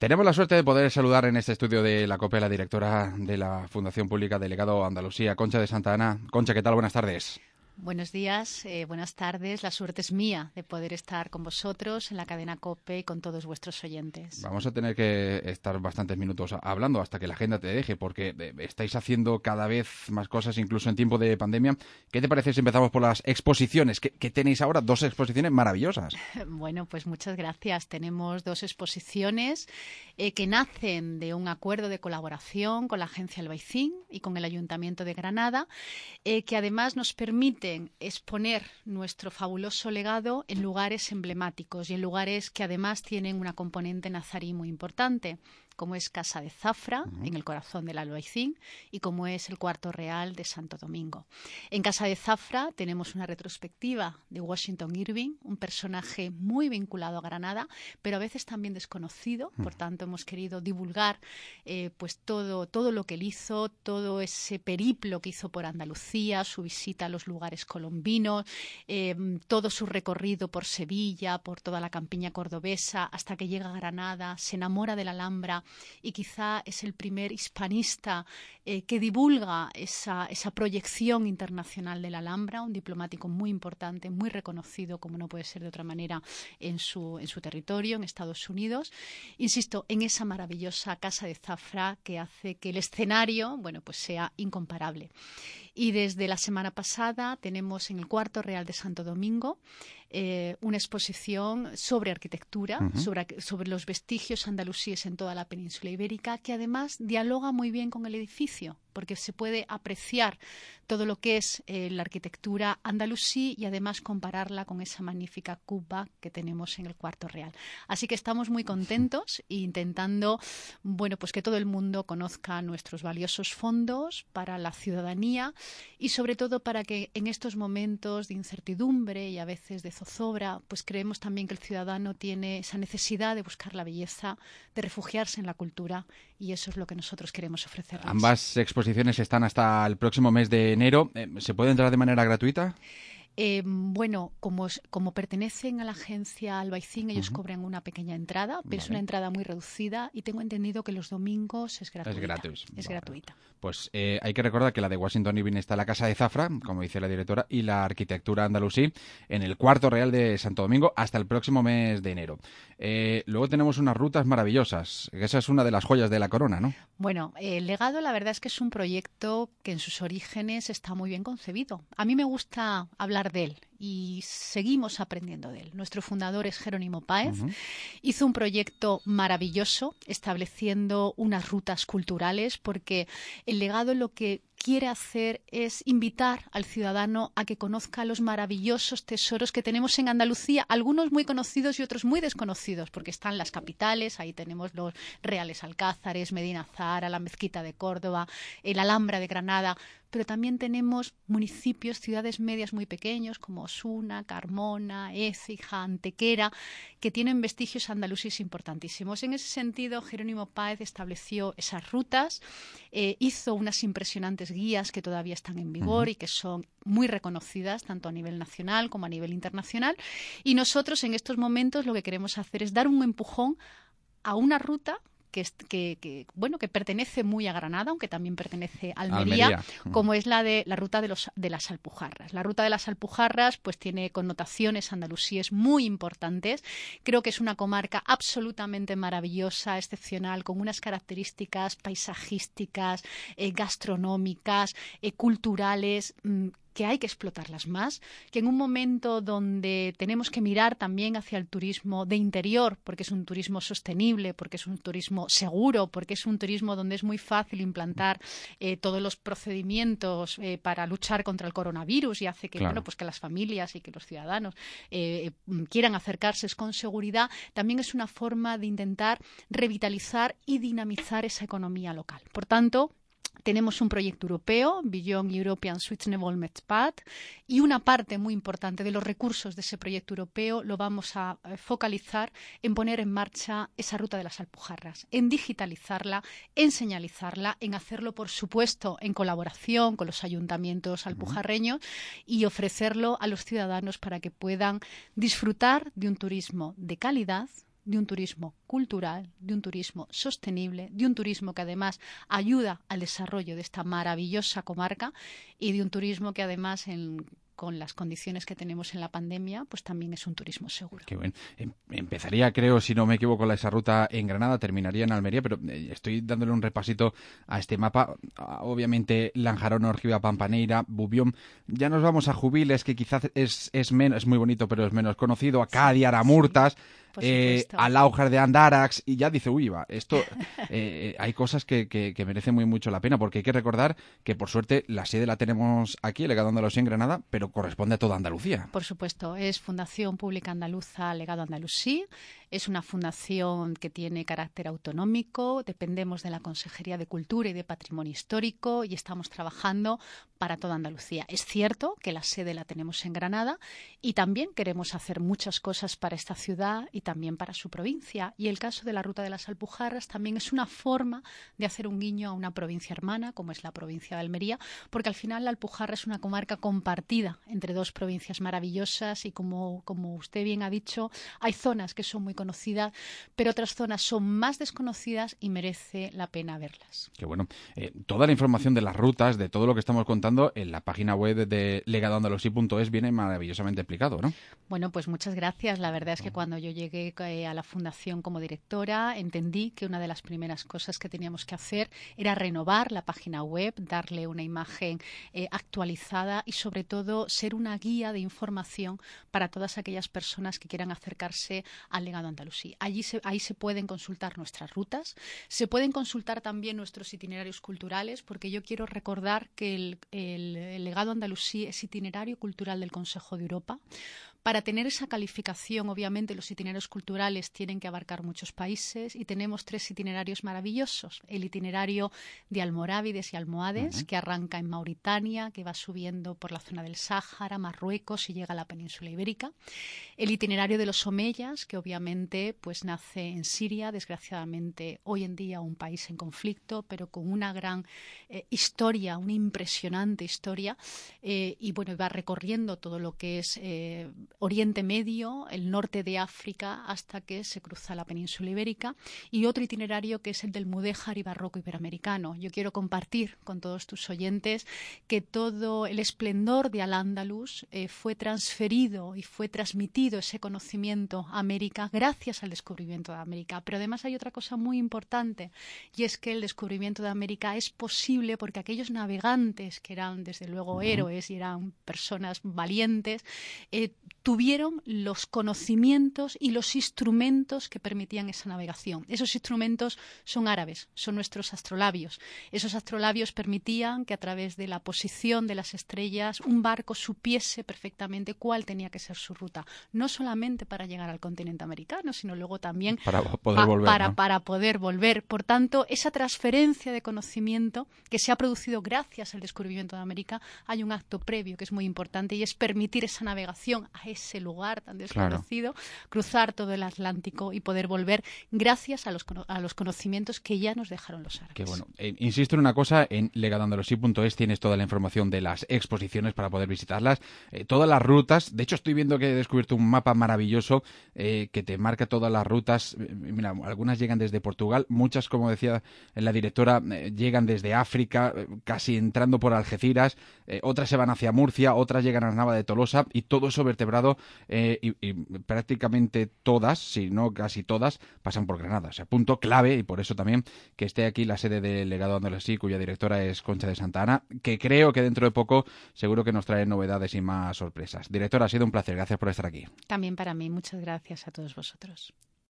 Tenemos la suerte de poder saludar en este estudio de la COPE a la directora de la Fundación Pública del Legado Andalucía, Concha de Santa Ana. Concha, ¿qué tal? Buenas tardes. Buenos días, buenas tardes. La suerte es mía de poder estar con vosotros en la cadena COPE y con todos vuestros oyentes. Vamos a tener que estar bastantes minutos hablando hasta que la agenda te deje, porque estáis haciendo cada vez más cosas, incluso en tiempo de pandemia. ¿Qué te parece si empezamos por las exposiciones? ¿Qué tenéis ahora? Dos exposiciones maravillosas. Bueno, pues muchas gracias. Tenemos dos exposiciones que nacen de un acuerdo de colaboración con la Agencia Albaicín y con el Ayuntamiento de Granada, que además nos permiten exponer nuestro fabuloso legado en lugares emblemáticos y en lugares que además tienen una componente nazarí muy importante, como es Casa de Zafra, en el corazón del Albaicín, y como es el Cuarto Real de Santo Domingo. En Casa de Zafra tenemos una retrospectiva de Washington Irving, un personaje muy vinculado a Granada, pero a veces también desconocido. Por tanto, hemos querido divulgar pues todo lo que él hizo, todo ese periplo que hizo por Andalucía, su visita a los lugares colombinos, todo su recorrido por Sevilla, por toda la campiña cordobesa, hasta que llega a Granada, se enamora de la Alhambra, y quizá es el primer hispanista que divulga esa proyección internacional de la Alhambra, un diplomático muy importante, muy reconocido, como no puede ser de otra manera, en su territorio, en Estados Unidos. Insisto, en esa maravillosa Casa de Zafra que hace que el escenario, bueno, pues sea incomparable. Y desde la semana pasada tenemos en el Cuarto Real de Santo Domingo una exposición sobre arquitectura, sobre los vestigios andalusíes en toda la península ibérica, que además dialoga muy bien con el edificio, porque se puede apreciar todo lo que es la arquitectura andalusí y además compararla con esa magnífica Kubba que tenemos en el Cuarto Real. Así que estamos muy contentos e intentando, bueno, pues que todo el mundo conozca nuestros valiosos fondos para la ciudadanía y sobre todo para que en estos momentos de incertidumbre y a veces de zozobra, pues creemos también que el ciudadano tiene esa necesidad de buscar la belleza, de refugiarse en la cultura, y eso es lo que nosotros queremos ofrecerles. Ambas exposiciones están hasta el próximo mes de enero. ¿Se puede entrar de manera gratuita? Bueno, como pertenecen a la agencia Albaicín, ellos cobran una pequeña entrada, pero es una entrada muy reducida y tengo entendido que los domingos es gratuita. Es gratuita. Pues hay que recordar que la de Washington Irving está en la Casa de Zafra, como dice la directora, y la arquitectura andalusí en el Cuarto Real de Santo Domingo hasta el próximo mes de enero. Luego tenemos unas rutas maravillosas, que esa es una de las joyas de la corona, ¿no? Bueno, el legado la verdad es que es un proyecto que en sus orígenes está muy bien concebido. A mí me gusta hablar de él y seguimos aprendiendo de él. Nuestro fundador es Jerónimo Páez. Hizo un proyecto maravilloso estableciendo unas rutas culturales, porque el legado lo que quiere hacer es invitar al ciudadano a que conozca los maravillosos tesoros que tenemos en Andalucía, algunos muy conocidos y otros muy desconocidos, porque están las capitales, ahí tenemos los Reales Alcázares, Medina Zahara, la Mezquita de Córdoba, el Alhambra de Granada, pero también tenemos municipios, ciudades medias muy pequeños como Osuna, Carmona, Écija, Antequera, que tienen vestigios andalusíes importantísimos. En ese sentido, Jerónimo Páez estableció esas rutas, hizo unas impresionantes guías que todavía están en vigor y que son muy reconocidas tanto a nivel nacional como a nivel internacional. Y nosotros en estos momentos lo que queremos hacer es dar un empujón a una ruta que pertenece muy a Granada, aunque también pertenece a Almería. Como es la ruta de las Alpujarras. La ruta de las Alpujarras pues tiene connotaciones andalusíes muy importantes. Creo que es una comarca absolutamente maravillosa, excepcional, con unas características paisajísticas, gastronómicas, culturales, que hay que explotarlas más, que en un momento donde tenemos que mirar también hacia el turismo de interior, porque es un turismo sostenible, porque es un turismo seguro, porque es un turismo donde es muy fácil implantar todos los procedimientos para luchar contra el coronavirus y hace que, pues que las familias y que los ciudadanos quieran acercarse con seguridad, también es una forma de intentar revitalizar y dinamizar esa economía local. Por tanto, tenemos un proyecto europeo, Beyond European Sustainable Path, y una parte muy importante de los recursos de ese proyecto europeo lo vamos a focalizar en poner en marcha esa ruta de las Alpujarras, en digitalizarla, en señalizarla, en hacerlo, por supuesto, en colaboración con los ayuntamientos alpujarreños y ofrecerlo a los ciudadanos para que puedan disfrutar de un turismo de calidad, de un turismo cultural, de un turismo sostenible, de un turismo que además ayuda al desarrollo de esta maravillosa comarca y de un turismo que además con las condiciones que tenemos en la pandemia, pues también es un turismo seguro. Qué bueno. Empezaría, creo, si no me equivoco, esa ruta en Granada, terminaría en Almería, pero estoy dándole un repasito a este mapa. Obviamente, Lanjarón, Orgiva, Pampaneira, Bubión. Ya nos vamos a Jubiles, que quizás es muy bonito, pero es menos conocido. A Cádiz, Aramurtas. A Laujar de Andarax, y ya dice, uy, va, esto hay cosas que merecen muy mucho la pena, porque hay que recordar que por suerte la sede la tenemos aquí, Legado Andalusí en Granada, pero corresponde a toda Andalucía. Por supuesto, es Fundación Pública Andaluza Legado Andalusí, es una fundación que tiene carácter autonómico, dependemos de la Consejería de Cultura y de Patrimonio Histórico y estamos trabajando para toda Andalucía. Es cierto que la sede la tenemos en Granada y también queremos hacer muchas cosas para esta ciudad y también para su provincia. Y el caso de la Ruta de las Alpujarras también es una forma de hacer un guiño a una provincia hermana, como es la provincia de Almería, porque al final la Alpujarra es una comarca compartida entre dos provincias maravillosas y como usted bien ha dicho, hay zonas que son muy conocidas, pero otras zonas son más desconocidas y merece la pena verlas. Qué bueno. Toda la información de las rutas, de todo lo que estamos contando en la página web de legadoandalusí.es viene maravillosamente explicado, ¿no? Bueno, pues muchas gracias. La verdad es que cuando yo llegué a la fundación como directora, entendí que una de las primeras cosas que teníamos que hacer era renovar la página web, darle una imagen actualizada y sobre todo ser una guía de información para todas aquellas personas que quieran acercarse al Legado Andalusí. Ahí se pueden consultar nuestras rutas, se pueden consultar también nuestros itinerarios culturales, porque yo quiero recordar que el Legado Andalusí es itinerario cultural del Consejo de Europa. Para tener esa calificación, obviamente, los itinerarios culturales tienen que abarcar muchos países y tenemos 3 itinerarios maravillosos. El itinerario de Almorávides y Almohades, que arranca en Mauritania, que va subiendo por la zona del Sáhara, Marruecos y llega a la península ibérica. El itinerario de los Omeyas, que obviamente pues nace en Siria, desgraciadamente hoy en día un país en conflicto, pero con una gran historia, una impresionante historia, y bueno, va recorriendo todo lo que es Oriente Medio, el norte de África, hasta que se cruza la península ibérica, y otro itinerario que es el del mudéjar y barroco iberoamericano. Yo quiero compartir con todos tus oyentes que todo el esplendor de Al-Ándalus fue transferido y fue transmitido ese conocimiento a América gracias al descubrimiento de América. Pero además hay otra cosa muy importante, y es que el descubrimiento de América es posible porque aquellos navegantes, que eran desde luego héroes y eran personas valientes, tuvieron los conocimientos y los instrumentos que permitían esa navegación. Esos instrumentos son árabes, son nuestros astrolabios. Esos astrolabios permitían que a través de la posición de las estrellas un barco supiese perfectamente cuál tenía que ser su ruta, no solamente para llegar al continente americano, sino luego también para poder volver, ¿no? para poder volver. Por tanto, esa transferencia de conocimiento que se ha producido gracias al descubrimiento de América, hay un acto previo que es muy importante y es permitir esa navegación a ese lugar tan desconocido, cruzar todo el Atlántico y poder volver gracias a los conocimientos que ya nos dejaron los árabes. Qué bueno. Insisto en una cosa, en legadoandalusí.es tienes toda la información de las exposiciones para poder visitarlas, todas las rutas. De hecho, estoy viendo que he descubierto un mapa maravilloso que te marca todas las rutas. Mira, algunas llegan desde Portugal, muchas, como decía la directora, llegan desde África, casi entrando por Algeciras, otras se van hacia Murcia, otras llegan a Nava de Tolosa, y todo eso vertebrado y prácticamente todas, si no casi todas, pasan por Granada. O sea, punto clave, y por eso también que esté aquí la sede del Legado Andalusí, cuya directora es Concha de Santa Ana, que creo que dentro de poco seguro que nos trae novedades y más sorpresas. Directora, ha sido un placer. Gracias por estar aquí. También para mí. Muchas gracias a todos vosotros.